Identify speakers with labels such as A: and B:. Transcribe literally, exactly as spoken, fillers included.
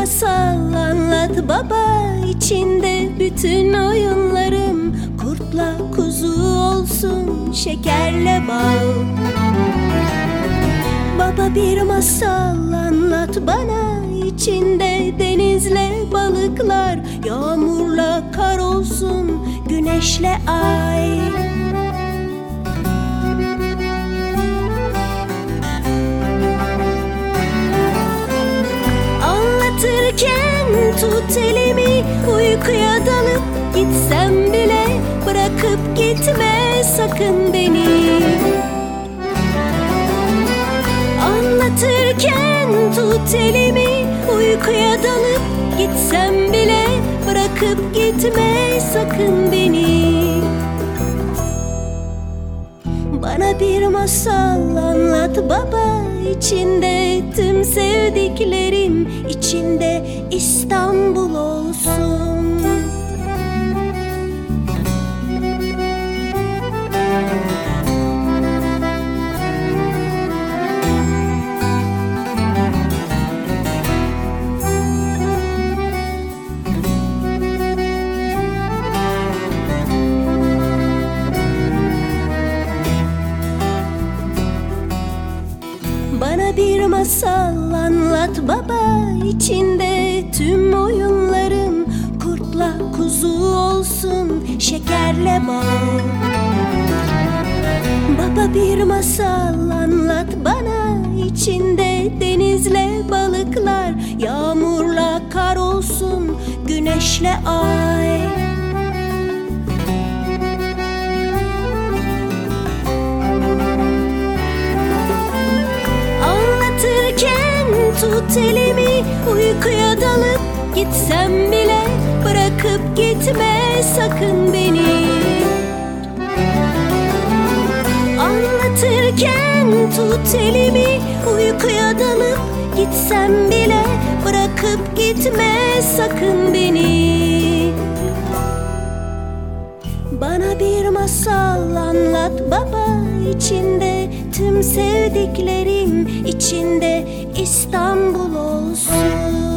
A: masal anlat baba, içinde bütün oyunlarım kurtla kuzu olsun, şekerle bal. Baba bir masal anlat bana, içinde denizle balıklar, yağmurla kar olsun, güneşle ay. Anlatırken tut elimi, uykuya dalıp gitsem bile bırakıp gitme sakın beni. Anlatırken tut elimi, uykuya dalıp gitsem bile bırakıp gitme sakın beni. Bana bir masal anlat baba, içinde tüm sevdiklerim, içinde İstanbul olsun. Bana bir masal anlat baba, içinde tüm oyunlarım kurtla kuzu olsun, şekerle bal. Baba bir masal anlat bana, içinde denizle balıklar, yağmurla kar olsun, güneşle ay. Tut elimi, uykuya dalıp gitsem bile bırakıp gitme sakın beni. Anlatırken tut elimi, uykuya dalıp gitsem bile bırakıp gitme sakın beni. Bana bir masal anlat baba, içinde tüm sevdiklerim, içinde İstanbul olsun.